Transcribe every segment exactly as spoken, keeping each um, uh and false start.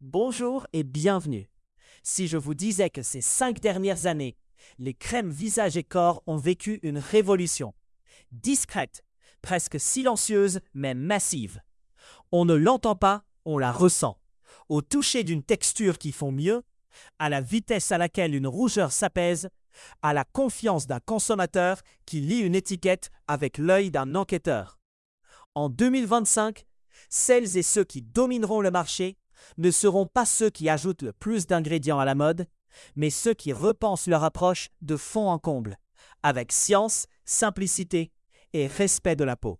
Bonjour et bienvenue. Si je vous disais que ces cinq dernières années, les crèmes visage et corps ont vécu une révolution. Discrète, presque silencieuse, mais massive. On ne l'entend pas, on la ressent. Au toucher d'une texture qui font mieux, à la vitesse à laquelle une rougeur s'apaise, à la confiance d'un consommateur qui lit une étiquette avec l'œil d'un enquêteur. En deux mille vingt-cinq, celles et ceux qui domineront le marché ne seront pas ceux qui ajoutent le plus d'ingrédients à la mode, mais ceux qui repensent leur approche de fond en comble, avec science, simplicité et respect de la peau.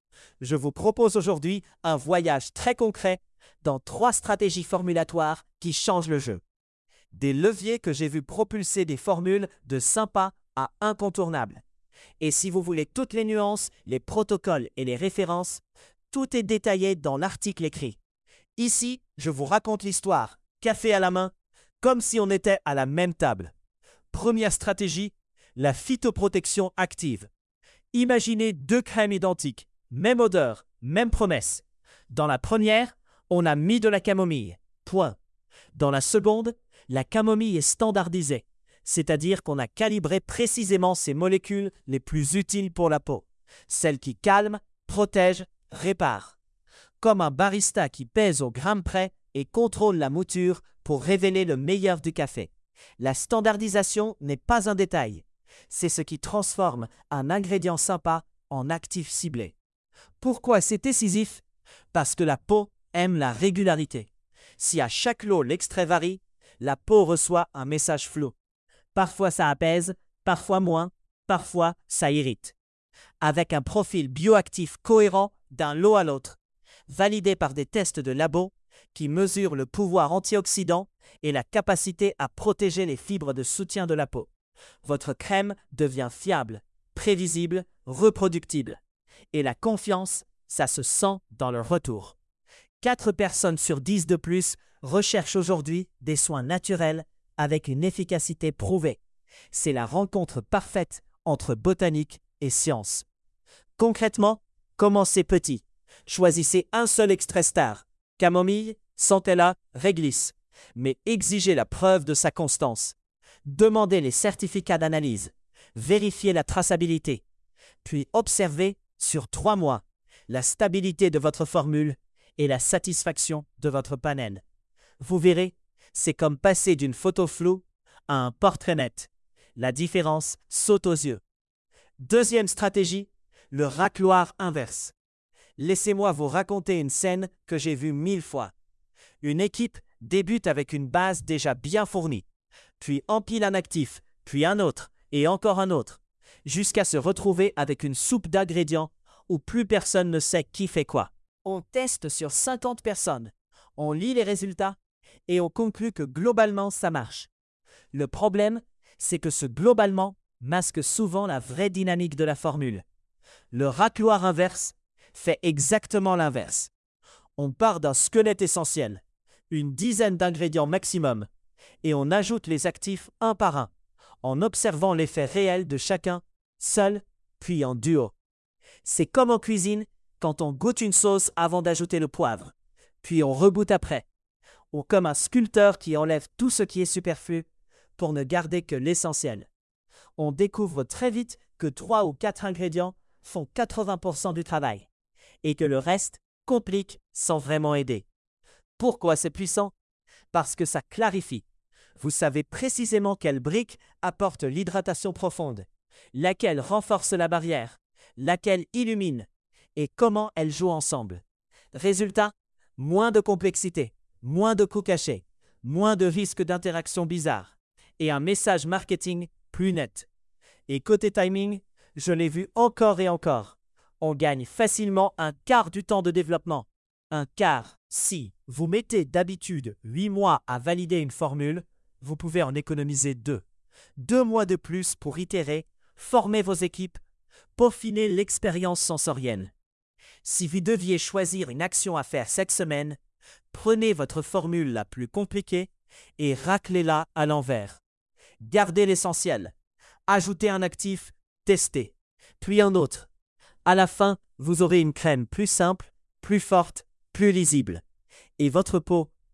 Je vous propose aujourd'hui un voyage très concret dans trois stratégies formulatoires qui changent le jeu. Des leviers que j'ai vu propulser des formules de sympa à incontournables. Et si vous voulez toutes les nuances, les protocoles et les références, tout est détaillé dans l'article écrit. Ici, je vous raconte l'histoire, café à la main, comme si on était à la même table. Première stratégie, la phytoprotection active. Imaginez deux crèmes identiques, même odeur, même promesse. Dans la première, on a mis de la camomille. Point. Dans la seconde, la camomille est standardisée, c'est-à-dire qu'on a calibré précisément ses molécules les plus utiles pour la peau, celles qui calment, protègent, réparent. Comme un barista qui pèse au gramme près et contrôle la mouture pour révéler le meilleur du café. La standardisation n'est pas un détail, c'est ce qui transforme un ingrédient sympa en actif ciblé. Pourquoi c'est décisif? Parce que la peau aime la régularité. Si à chaque lot l'extrait varie, la peau reçoit un message flou. Parfois ça apaise, parfois moins, parfois ça irrite. Avec un profil bioactif cohérent d'un lot à l'autre, validé par des tests de labo qui mesurent le pouvoir antioxydant et la capacité à protéger les fibres de soutien de la peau. Votre crème devient fiable, prévisible, reproductible. Et la confiance, ça se sent dans le retour. quatre personnes sur dix de plus recherchent aujourd'hui des soins naturels avec une efficacité prouvée. C'est la rencontre parfaite entre botanique et science. Concrètement, commencez petit. Choisissez un seul extrait star, camomille, centella, réglisse, mais exigez la preuve de sa constance. Demandez les certificats d'analyse, vérifiez la traçabilité, puis observez sur trois mois la stabilité de votre formule et la satisfaction de votre panel. Vous verrez, c'est comme passer d'une photo floue à un portrait net. La différence saute aux yeux. Deuxième stratégie, le racloir inverse. Laissez-moi vous raconter une scène que j'ai vue mille fois. Une équipe débute avec une base déjà bien fournie, puis empile un actif, puis un autre, et encore un autre, jusqu'à se retrouver avec une soupe d'ingrédients où plus personne ne sait qui fait quoi. On teste sur cinquante personnes, on lit les résultats, et on conclut que globalement ça marche. Le problème, c'est que ce globalement masque souvent la vraie dynamique de la formule. Le racloir inverse fait exactement l'inverse. On part d'un squelette essentiel, une dizaine d'ingrédients maximum, et on ajoute les actifs un par un, en observant l'effet réel de chacun, seul, puis en duo. C'est comme en cuisine, quand on goûte une sauce avant d'ajouter le poivre, puis on regoute après, ou comme un sculpteur qui enlève tout ce qui est superflu pour ne garder que l'essentiel. On découvre très vite que trois ou quatre ingrédients font quatre-vingts pour cent du travail, et que le reste complique sans vraiment aider. Pourquoi c'est puissant? Parce que ça clarifie. Vous savez précisément quelle brique apporte l'hydratation profonde, laquelle renforce la barrière, laquelle illumine, et comment elles jouent ensemble. Résultat, moins de complexité, moins de coûts cachés, moins de risques d'interaction bizarres, et un message marketing plus net. Et côté timing, je l'ai vu encore et encore. On gagne facilement un quart du temps de développement. Un quart. Si vous mettez d'habitude huit mois à valider une formule, vous pouvez en économiser deux. Deux mois de plus pour itérer, former vos équipes, peaufiner l'expérience sensorielle. Si vous deviez choisir une action à faire cette semaine, prenez votre formule la plus compliquée et raclez-la à l'envers. Gardez l'essentiel. Ajoutez un actif, testez, puis un autre. À la fin, vous aurez une crème plus simple, plus forte, plus lisible. Et votre peau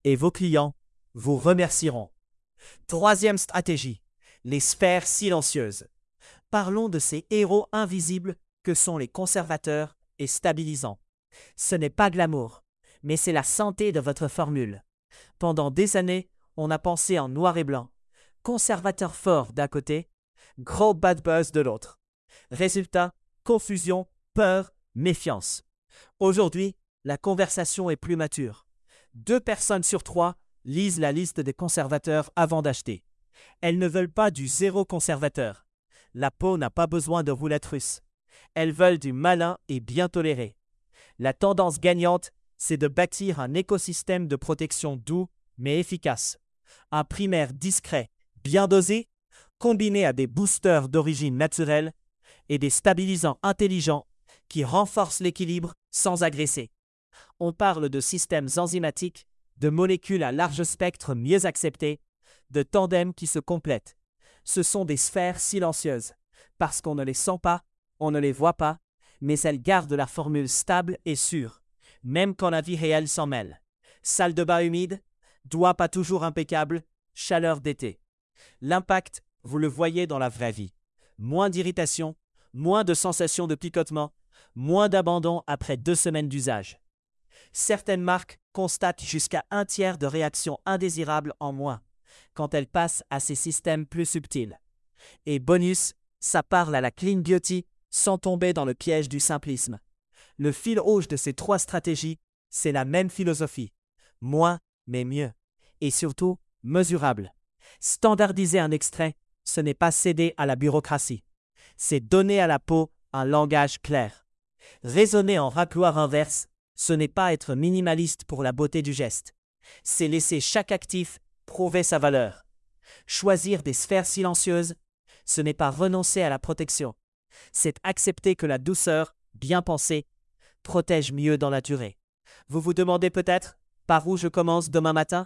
et vos clients vous remercieront. Troisième stratégie, les sphères silencieuses. Parlons de ces héros invisibles que sont les conservateurs et stabilisants. Ce n'est pas glamour, mais c'est la santé de votre formule. Pendant des années, on a pensé en noir et blanc. Conservateur fort d'un côté, gros bad buzz de l'autre. Résultat, confusion, peur, méfiance. Aujourd'hui, la conversation est plus mature. Deux personnes sur trois lisent la liste des conservateurs avant d'acheter. Elles ne veulent pas du zéro conservateur. La peau n'a pas besoin de roulette russe. Elles veulent du malin et bien toléré. La tendance gagnante, c'est de bâtir un écosystème de protection doux mais efficace. Un primaire discret, bien dosé, combiné à des boosters d'origine naturelle et des stabilisants intelligents qui renforcent l'équilibre sans agresser. On parle de systèmes enzymatiques, de molécules à large spectre mieux acceptées, de tandems qui se complètent. Ce sont des sphères silencieuses, parce qu'on ne les sent pas, on ne les voit pas, mais elles gardent la formule stable et sûre, même quand la vie réelle s'en mêle. Salle de bain humide, doigts pas toujours impeccables, chaleur d'été. L'impact, vous le voyez dans la vraie vie. Moins d'irritation, moins de sensations de picotement, moins d'abandon après deux semaines d'usage. Certaines marques constatent jusqu'à un tiers de réactions indésirables en moins quand elles passent à ces systèmes plus subtils. Et bonus, ça parle à la clean beauty sans tomber dans le piège du simplisme. Le fil rouge de ces trois stratégies, c'est la même philosophie. Moins, mais mieux. Et surtout, mesurable. Standardiser un extrait, ce n'est pas céder à la bureaucratie. C'est donner à la peau un langage clair. Raisonner en racloir inverse, ce n'est pas être minimaliste pour la beauté du geste. C'est laisser chaque actif prouver sa valeur. Choisir des sphères silencieuses, ce n'est pas renoncer à la protection. C'est accepter que la douceur, bien pensée, protège mieux dans la durée. Vous vous demandez peut-être par où je commence demain matin?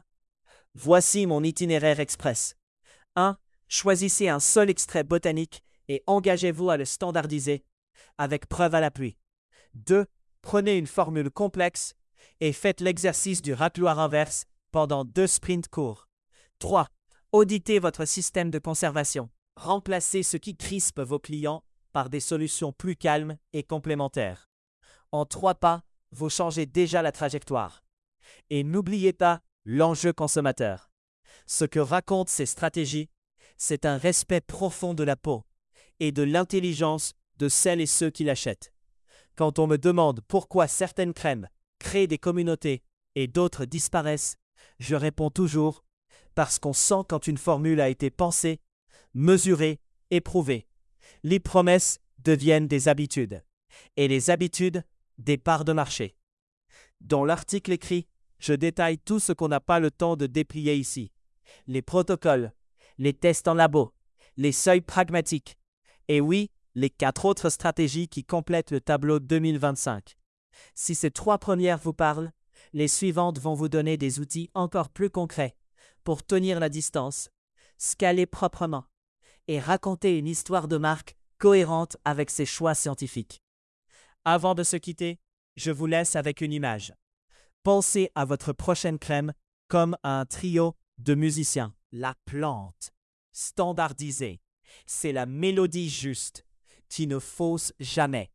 Voici mon itinéraire express. un. Choisissez un seul extrait botanique et engagez-vous à le standardiser, avec preuve à l'appui. deux. Prenez une formule complexe et faites l'exercice du racloir inverse pendant deux sprints courts. trois. Auditez votre système de conservation. Remplacez ce qui crispe vos clients par des solutions plus calmes et complémentaires. En trois pas, vous changez déjà la trajectoire. Et n'oubliez pas l'enjeu consommateur. Ce que racontent ces stratégies, c'est un respect profond de la peau et de l'intelligence de celles et ceux qui l'achètent. Quand on me demande pourquoi certaines crèmes créent des communautés et d'autres disparaissent, je réponds toujours parce qu'on sent quand une formule a été pensée, mesurée, éprouvée. Les promesses deviennent des habitudes et les habitudes des parts de marché. Dans l'article écrit, je détaille tout ce qu'on n'a pas le temps de déplier ici. Les protocoles, les tests en labo, les seuils pragmatiques et oui, les quatre autres stratégies qui complètent le tableau deux mille vingt-cinq. Si ces trois premières vous parlent, les suivantes vont vous donner des outils encore plus concrets pour tenir la distance, scaler proprement et raconter une histoire de marque cohérente avec ses choix scientifiques. Avant de se quitter, je vous laisse avec une image. Pensez à votre prochaine crème comme à un trio de musiciens. La plante, standardisée, c'est la mélodie juste qui ne fausse jamais.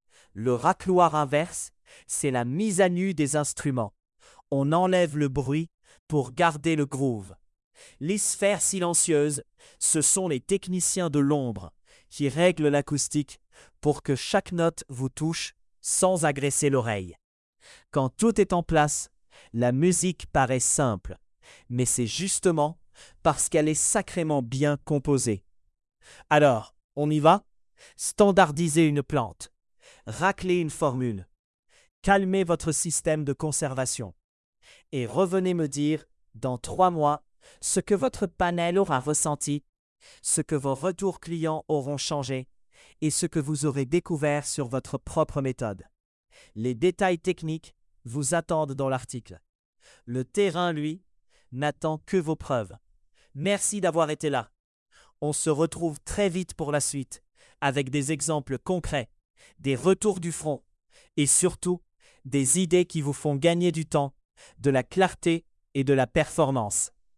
Le racloir inverse, c'est la mise à nu des instruments. On enlève le bruit pour garder le groove. Les sphères silencieuses, ce sont les techniciens de l'ombre qui règlent l'acoustique pour que chaque note vous touche sans agresser l'oreille. Quand tout est en place, la musique paraît simple, mais c'est justement parce qu'elle est sacrément bien composée. Alors, on y va? Standardisez une plante, raclez une formule, calmez votre système de conservation et revenez me dire dans trois mois ce que votre panel aura ressenti, ce que vos retours clients auront changé et ce que vous aurez découvert sur votre propre méthode. Les détails techniques vous attendent dans l'article. Le terrain, lui, n'attend que vos preuves. Merci d'avoir été là. On se retrouve très vite pour la suite, avec des exemples concrets, des retours du front et surtout des idées qui vous font gagner du temps, de la clarté et de la performance.